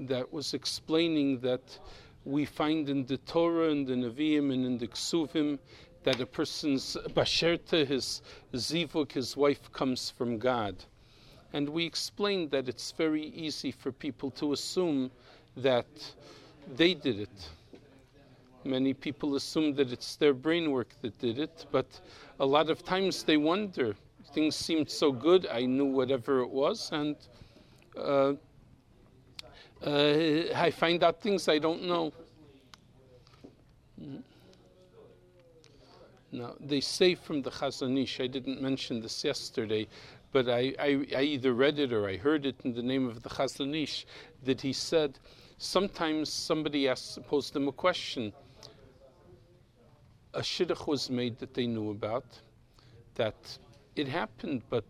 that was explaining that we find in the Torah and the Nevi'im and in the Ksuvim that a person's basherta, his zivug, his wife, comes from God. And we explained that it's very easy for people to assume that they did it. Many people assume that it's their brain work that did it, but a lot of times they wonder. Things seemed so good, I knew whatever it was, and I find out things I don't know. Now, they say from the Chazon Ish, I didn't mention this yesterday, but I either read it or I heard it in the name of the Chazon Ish, that he said, sometimes somebody posed him a question. A shidduch was made that they knew about, that it happened, but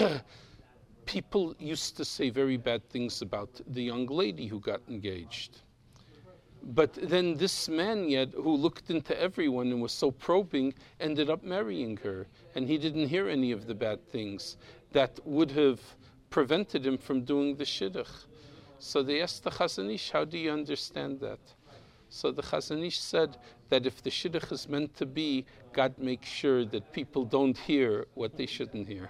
people used to say very bad things about the young lady who got engaged. But then this man yet, who looked into everyone and was so probing, ended up marrying her. And he didn't hear any of the bad things that would have prevented him from doing the shidduch. So they asked the Chazon Ish, how do you understand that? So the Chazon Ish said that if the shidduch is meant to be, God makes sure that people don't hear what they shouldn't hear.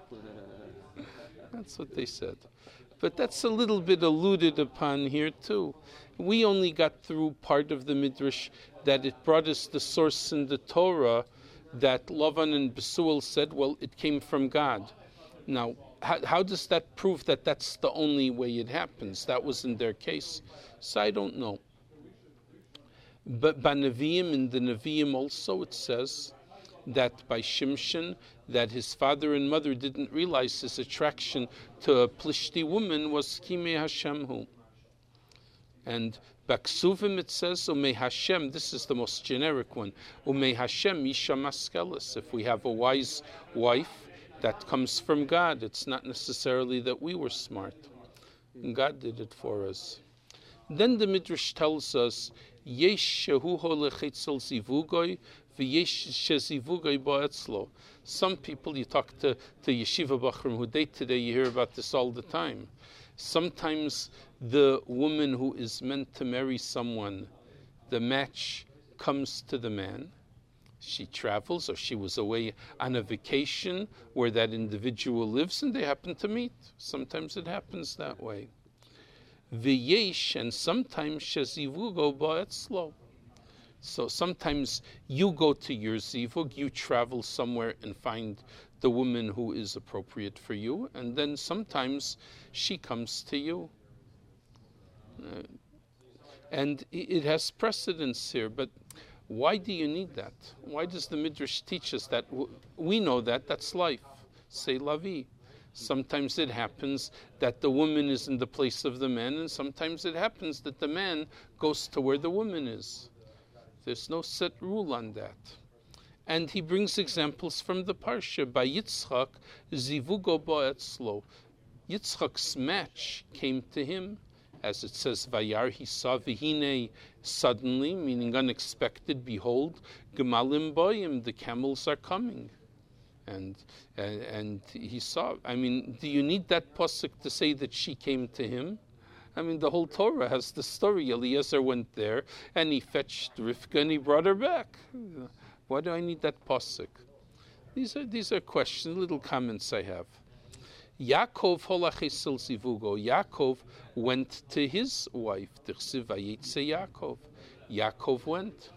That's what they said. But that's a little bit alluded upon here too. We only got through part of the Midrash that it brought us the source in the Torah that Lavan and Besuel said, well, it came from God. Now, how does that prove that that's the only way it happens? That was in their case. So I don't know. But by Nevi'im, in the Nevi'im also it says that by Shimshon, that his father and mother didn't realize his attraction to a Plishti woman was Kimei Hashem hu. And Baksuvim it says, Umei Hashem, this is the most generic one, Umei Hashem Isha Maskelis. If we have a wise wife, that comes from God. It's not necessarily that we were smart. And God did it for us. Then the Midrash tells us, Yesh shehu holechetzel zivugoi, v'yesh shezivugoi ba'etzlo. Some people, you talk to yeshiva bachrim who date today, you hear about this all the time. Sometimes the woman who is meant to marry someone, the match comes to the man. She travels, or she was away on a vacation where that individual lives, and they happen to meet. Sometimes it happens that way. V'yesh, and sometimes shezivugo ba'etzlo. So sometimes you go to your zivug, you travel somewhere and find the woman who is appropriate for you, and then sometimes she comes to you. And it has precedence here, but why do you need that? Why does the Midrash teach us that? We know that, that's life. Say lavi. Sometimes it happens that the woman is in the place of the man, and sometimes it happens that the man goes to where the woman is. There's no set rule on that. And he brings examples from the Parsha. By Yitzchak, zivugo ba'etzlo. Yitzchak's match came to him. As it says, Vayar, he saw v'hine, suddenly, meaning unexpected, behold, gemalim boyim, the camels are coming. And he saw, I mean, do you need that pasuk to say that she came to him? I mean, the whole Torah has the story. Eliezer went there, and he fetched Rivka, and he brought her back. Why do I need that pasuk? These are questions, little comments I have. Yaakov holachesel zivugo. Yaakov went to his wife. Tichsiv vayitze Yaakov. Yaakov went.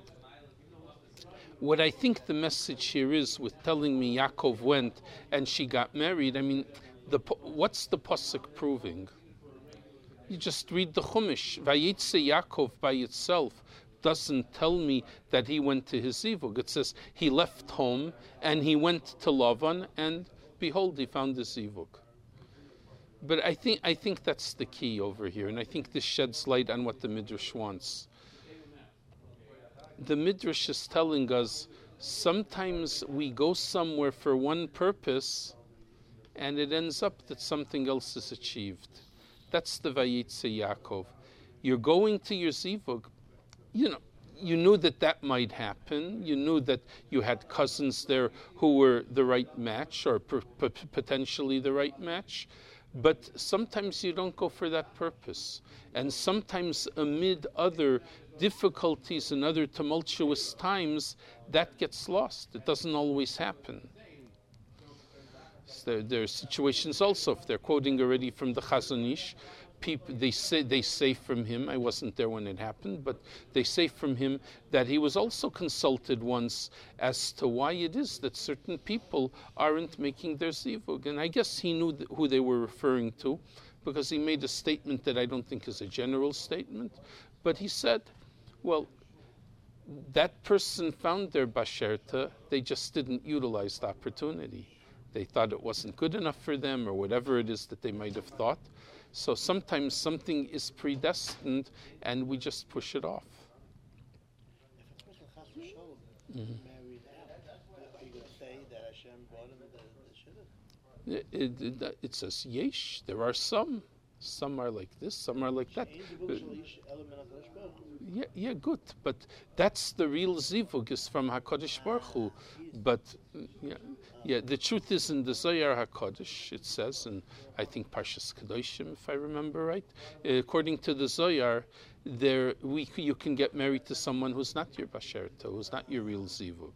What I think the message here is with telling me Yaakov went and she got married, I mean, what's the pasuk proving? You just read the Chumash. Vayitze Yaakov by itself doesn't tell me that he went to his zivug. It says he left home and he went to Lavan, and behold, he found the zivug. But I think that's the key over here, and I think this sheds light on what the Midrash wants. The Midrash is telling us sometimes we go somewhere for one purpose, and it ends up that something else is achieved. That's the Vayitze Yaakov. You're going to your zivug. You knew that might happen. You knew that you had cousins there who were the right match, or potentially the right match. But sometimes you don't go for that purpose. And sometimes amid other difficulties and other tumultuous times, that gets lost. It doesn't always happen. So there are situations also, if they're quoting already from the Chazon Ish, people, they say from him, I wasn't there when it happened, but they say from him that he was also consulted once as to why it is that certain people aren't making their zivug. And I guess he knew who they were referring to, because he made a statement that I don't think is a general statement. But he said, well, that person found their basherta, they just didn't utilize the opportunity. They thought it wasn't good enough for them, or whatever it is that they might have thought. So sometimes something is predestined and we just push it off. If a person has to show married out, are you going to say that Hashem brought him the shidduch? It says yesh. There are some. Some are like this, some are like that. Yeah, good. But that's the real zivug, is from HaKadosh Baruch Hu. But the truth is in the Zohar HaKadosh, it says, and I think Parshas Kedoshim, if I remember right, according to the Zohar, you can get married to someone who's not your basherta, who's not your real zivug.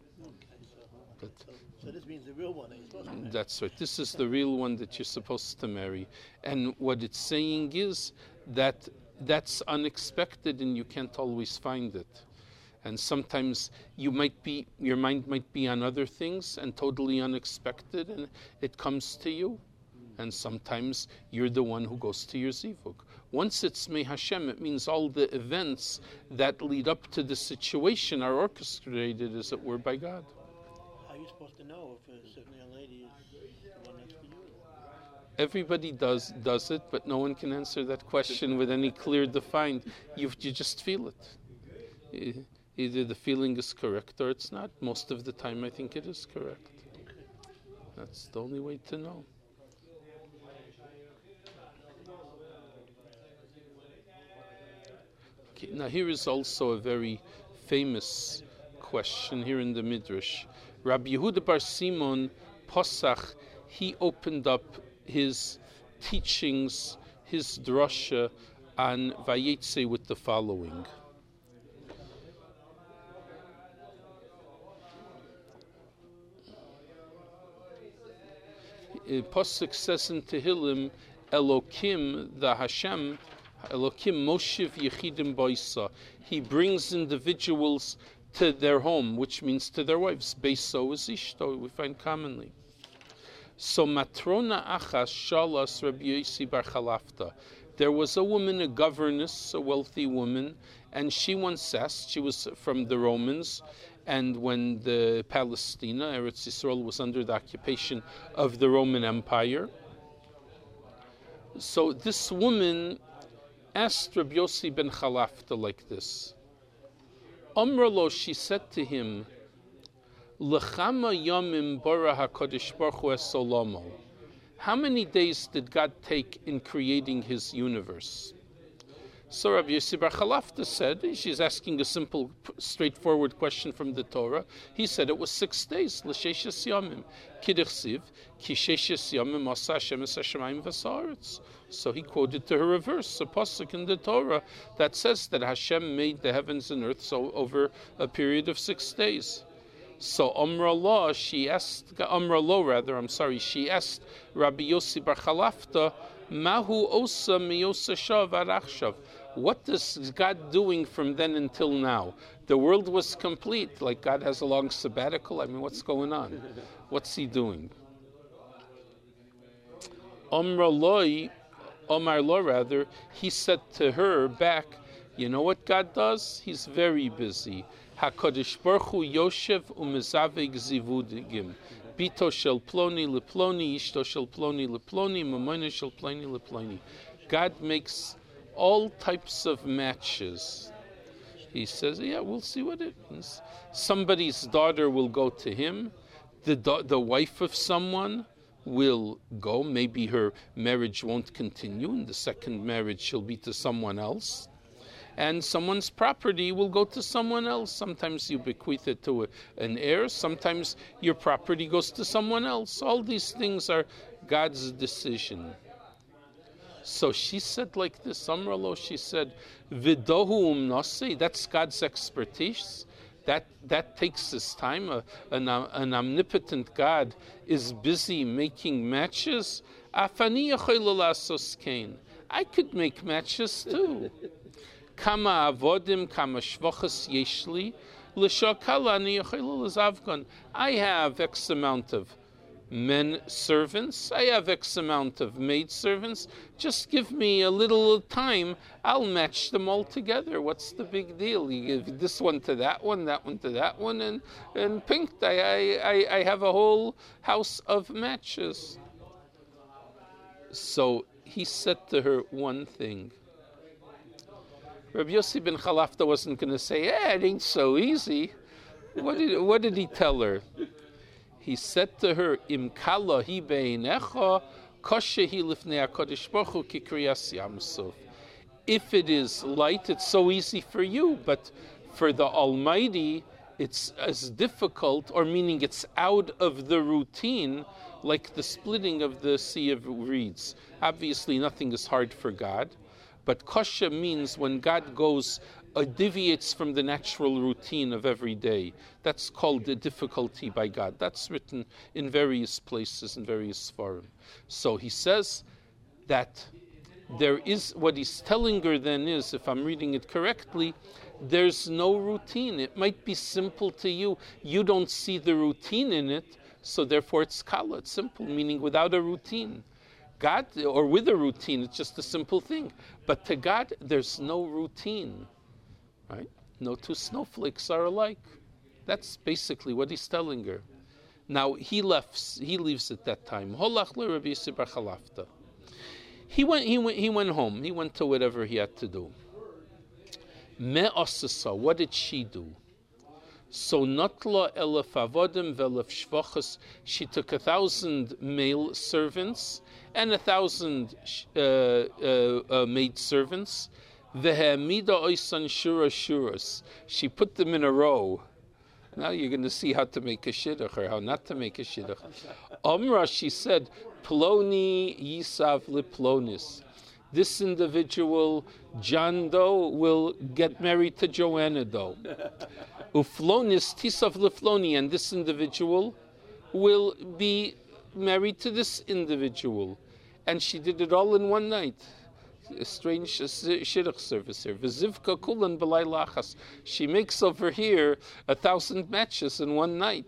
So this means the real one that you're supposed to marry. That's right. This is the real one that you're supposed to marry. And what it's saying is that that's unexpected and you can't always find it. And sometimes your mind might be on other things and totally unexpected, and it comes to you. And sometimes you're the one who goes to your zivug. Once it's Mei Hashem, it means all the events that lead up to the situation are orchestrated, as it were, by God. How are you supposed to know if a certain young lady is the one next to you? Everybody does it, but no one can answer that question with any clear defined. You just feel it. Either the feeling is correct or it's not. Most of the time I think it is correct. That's the only way to know. Okay, now here is also a very famous question here in the Midrash. Rabbi Yehuda Bar Simon Posach, he opened up his teachings, his drasha on Vayetze with the following. Posuk says in Tehillim, Elokim, the Hashem, Elokim Moshiv Yechidim Boisa. He brings individuals to their home, which means to their wives. Beiso is Ishto, we find commonly. So Matrona Achas Shalas Rabbi Yossi Bar Chalafta. There was a woman, a governess, a wealthy woman, and she once asked, she was from the Romans, and when the Palestina, Eretz Yisrael, was under the occupation of the Roman Empire, so this woman asked Rabbi Yossi ben Chalafta like this. Amralo, she said to him, L'chama yomim bara HaKadosh Baruch Hu es solamo. How many days did God take in creating His universe? So Rabbi Yossi Bar Chalafta said, she's asking a simple, straightforward question from the Torah. He said it was 6 days. L'sheshes yomim. Kidechsiv, ki sheshes yomim asa Hashem es hashamayim v'sa'aretz. So he quoted to her a verse, a pasuk in the Torah that says that Hashem made the heavens and earth so over a period of 6 days. So she asked Rabbi Yossi Bar Chalafta, Mahu osa miyosa shav arachshav. What is God doing from then until now? The world was complete, like God has a long sabbatical. I mean, what's going on? What's He doing? Omar Lo, rather, he said to her back, you know what God does? He's very busy. HaKadosh Baruch Hu Yoshev u'mezaveg zivudigim. Bito shel ploni leploni, ishto shel ploni leploni, mamoina shel ploni leploni. God makes all types of matches. He says, yeah, we'll see what it means. Somebody's daughter will go to him. The wife of someone will go. Maybe her marriage won't continue. In the second marriage, she'll be to someone else. And someone's property will go to someone else. Sometimes you bequeath it to an heir. Sometimes your property goes to someone else. All these things are God's decision. So she said like this, Amralo, she said, Vidohu nasi, that's God's expertise. That takes his time. An omnipotent God is busy making matches. Afani yachol lasos kain. I could make matches too. Kama avodim, kama shvachas yeshli, l'shakal ani yachol lazavgon. I have X amount of men servants, I have X amount of maid servants. Just give me a little time, I'll match them all together. What's the big deal? You give this one to that one to that one, and pink. I have a whole house of matches. So he said to her one thing. Rabbi Yossi ben Chalafta wasn't going to say, it ain't so easy. What did he tell her? He said to her, Im kala hi beinecha, koshe hi lifnei HaKadosh Baruch Hu ki kriyas Yam-Suf. If it is light, it's so easy for you, but for the Almighty, it's as difficult, or meaning it's out of the routine, like the splitting of the Sea of Reeds. Obviously, nothing is hard for God, but koshe means when God deviates from the natural routine of every day. That's called the difficulty by God. That's written in various places, in various forums. So he says that there is, what he's telling her then is, if I'm reading it correctly, there's no routine. It might be simple to you. You don't see the routine in it, so therefore it's kala, it's simple, meaning without a routine. God, or with a routine, it's just a simple thing. But to God, there's no routine. Right? No two snowflakes are alike. That's basically what he's telling her. Now he leaves at that time. Holach le Rabbi Yossi bar Chalafta. He went home. He went to whatever he had to do. Me osasa, what did she do? So notla elef avodim velef shvachas. She took 1,000 male servants and 1,000 maid servants. Vehemida oisan shura shuras. She put them in a row. Now you're going to see how to make a shidduch or how not to make a shidduch. Omra, she said, Ploni yisav liplonis. This individual, John Doe, will get married to Joanna Doe. Uflonis tisav lifloni, and this individual will be married to this individual. And she did it all in one night. A strange shidduch service here. V'zivka kulan b'lay lachas. She makes over here 1,000 matches in one night.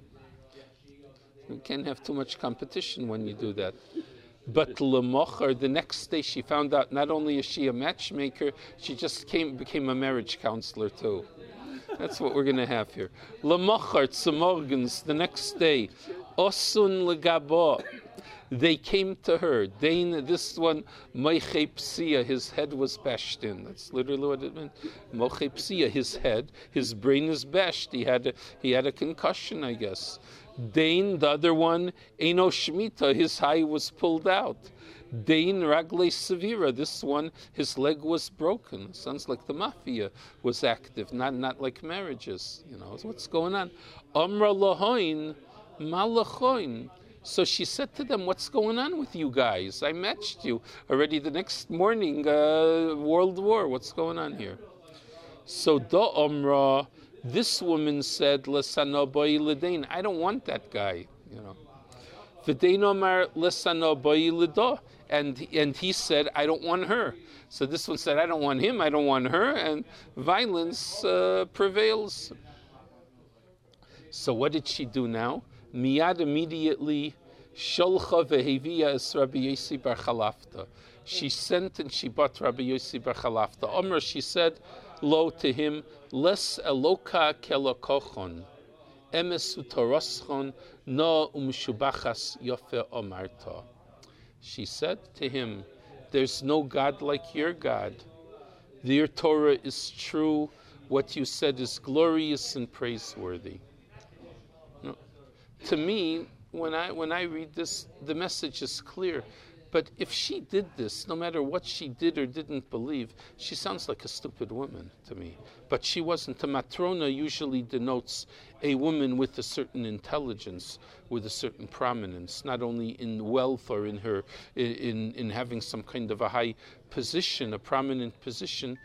You can't have too much competition when you do that. But lemochar, the next day she found out not only is she a matchmaker, she just became a marriage counselor too. That's what we're going to have here. Lemochar tzemorgens, the next day, osun legabo. They came to her. This one, Moiche Psia, his head was bashed in. That's literally what it meant. Moiche Psia, his head, his brain is bashed. He had a concussion, I guess. Dain, the other one, Eino Shmita, his eye was pulled out. Dain Ragle Severa, this one, his leg was broken. Sounds like the mafia was active, not like marriages. You know, what's going on? Amra Lahoin, Malachoin. So she said to them, what's going on with you guys? I matched you already the next morning, World War. What's going on here? So Da Omra, this woman said, Lesanoboy Ledain, I don't want that guy, you know. V'dein Omar Lesanoboy Ledo, and he said, I don't want her. So this one said, I don't want him, I don't want her, and violence prevails. So what did she do now? Miyad immediately, Sholcha vehevia es Rabbi Yossi bar Chalafta. She sent and she bought Rabbi Yossi bar Chalafta. Omer, she said, lo to him, les eloka kelokochon, emes utoroschon, no umshubachas yofe omarta. She said to him, there's no God like your God. Your Torah is true. What you said is glorious and praiseworthy. To me, when I read this, the message is clear. But if she did this, no matter what she did or didn't believe, she sounds like a stupid woman to me. But she wasn't. A matrona usually denotes a woman with a certain intelligence, with a certain prominence, not only in wealth or in her in having some kind of a high position, a prominent position.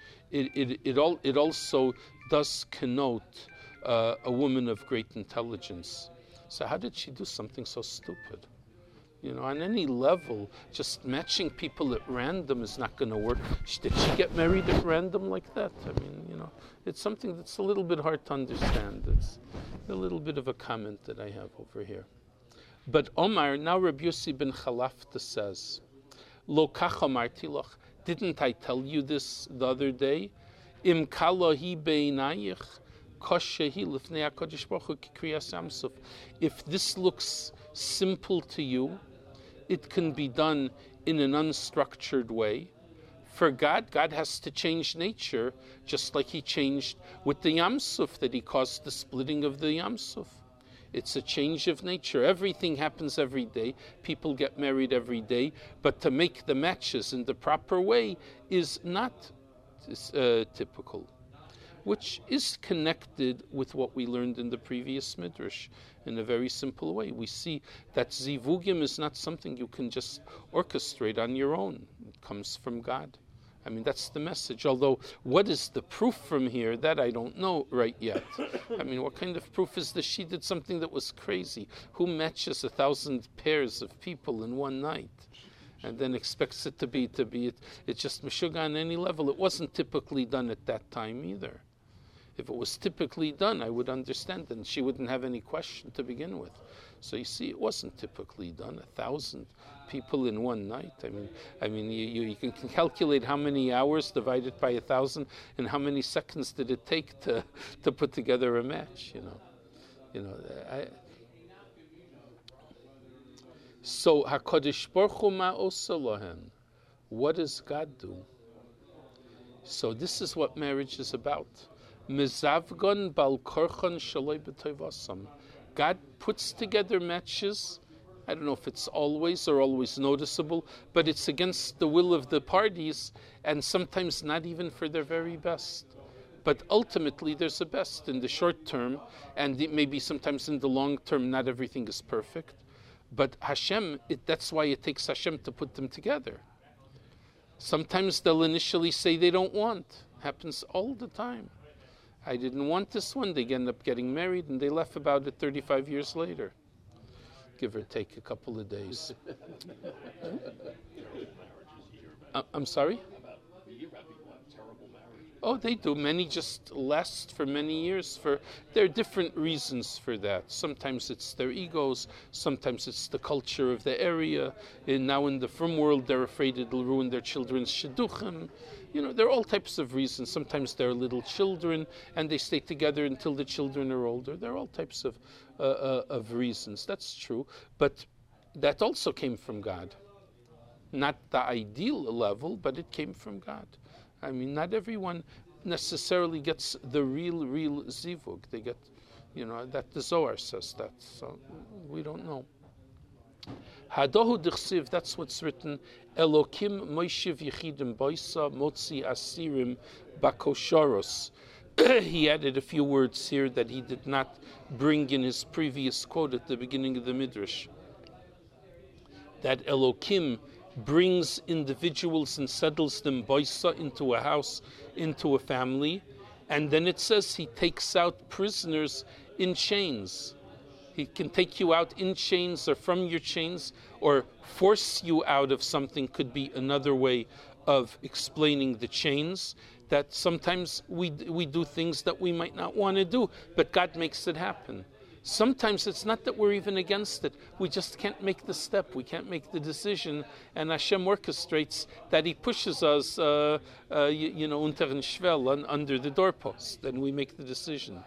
It also does connote a woman of great intelligence. So how did she do something so stupid? On any level, just matching people at random is not going to work. Did she get married at random like that? I mean, it's something that's a little bit hard to understand. It's a little bit of a comment that I have over here. But Omar, now Rabbi Yossi ben Chalafta says, Lo kach omarti loch, didn't I tell you this the other day? Im kalohi beinayich, koshehi lifnei HaKadosh Baruch Hu kikriyas Yamsuf. If this looks simple to you, it can be done in an unstructured way. For God has to change nature, just like He changed with the Yamsuf, that He caused the splitting of the Yamsuf. It's a change of nature. Everything happens every day. People get married every day. But to make the matches in the proper way is not typical, which is connected with what we learned in the previous Midrash in a very simple way. We see that zivugim is not something you can just orchestrate on your own. It comes from God. I mean, that's the message. Although, what is the proof from here? That I don't know right yet. I mean, what kind of proof is that she did something that was crazy? Who matches 1,000 pairs of people in one night and then expects it to be it's just meshuggah on any level? It wasn't typically done at that time either. If it was typically done, I would understand, and she wouldn't have any question to begin with. So you see, it wasn't typically done. 1,000 people in one night. I mean, you can calculate how many hours divided by 1,000, and how many seconds did it take to put together a match. So HaKadosh Baruch Hu ma'osa lohen. What does God do? So this is what marriage is about. Mizavgon bal korchon shaloi b'toivasam. God puts together matches. I don't know if it's always noticeable, but it's against the will of the parties, and sometimes not even for their very best. But ultimately, there's a best in the short term, and maybe sometimes in the long term, not everything is perfect. But Hashem, that's why it takes Hashem to put them together. Sometimes they'll initially say they don't want. Happens all the time. I didn't want this one. They end up getting married, and they left about it 35 years later. Give or take a couple of days. I'm sorry? Oh, they do. Many just last for many years. There are different reasons for that. Sometimes it's their egos. Sometimes it's the culture of the area. And now in the frum world, they're afraid it'll ruin their children's shidduchim. There are all types of reasons. Sometimes they're little children, and they stay together until the children are older. There are all types of reasons. That's true. But that also came from God. Not the ideal level, but it came from God. I mean, not everyone necessarily gets the real zivug. They get, that the Zohar says that. So we don't know. Hadohu d'chsiv, that's what's written. Elokim moishiv yichidim boisa motzi asirim bakoshoros. He added a few words here that he did not bring in his previous quote at the beginning of the Midrash. That Elokim brings individuals and settles them boisa into a house, into a family, and then it says he takes out prisoners in chains. He can take you out in chains or from your chains, or force you out of something could be another way of explaining the chains. That sometimes we do things that we might not want to do, but God makes it happen. Sometimes it's not that we're even against it. We just can't make the step. We can't make the decision. And Hashem orchestrates that He pushes us, unter den Schwell, under the doorpost. Then we make the decision.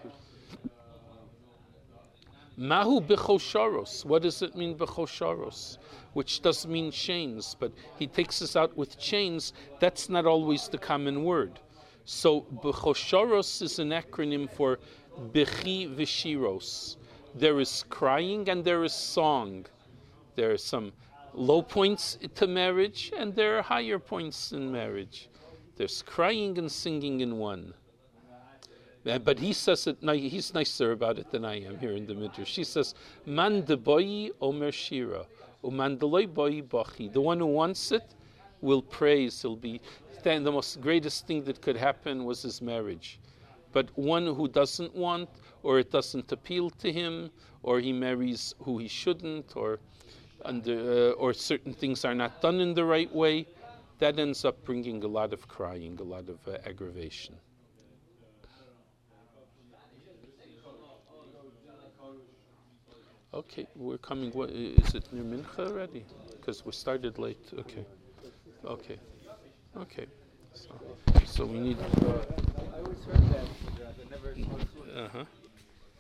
Mahu bechosharos. What does it mean, bechosharos? Which does mean chains, but He takes us out with chains. That's not always the common word. So bechosharos is an acronym for bechi v'shiros. There is crying and there is song. There is some low points to marriage, and there are higher points in marriage. There's crying and singing in one. But he says it. He's nicer about it than I am here in the Midrash. He says, "Man de boyi omer shira, uman de loy boyi bachi." The one who wants it will praise. He'll be. The most greatest thing that could happen was his marriage. But one who doesn't want, or it doesn't appeal to him, or he marries who he shouldn't, or certain things are not done in the right way, that ends up bringing a lot of crying, a lot of aggravation. Okay, we're coming. What, is it near Mincha already? Because we started late. Okay. So we need. I always heard that, but never.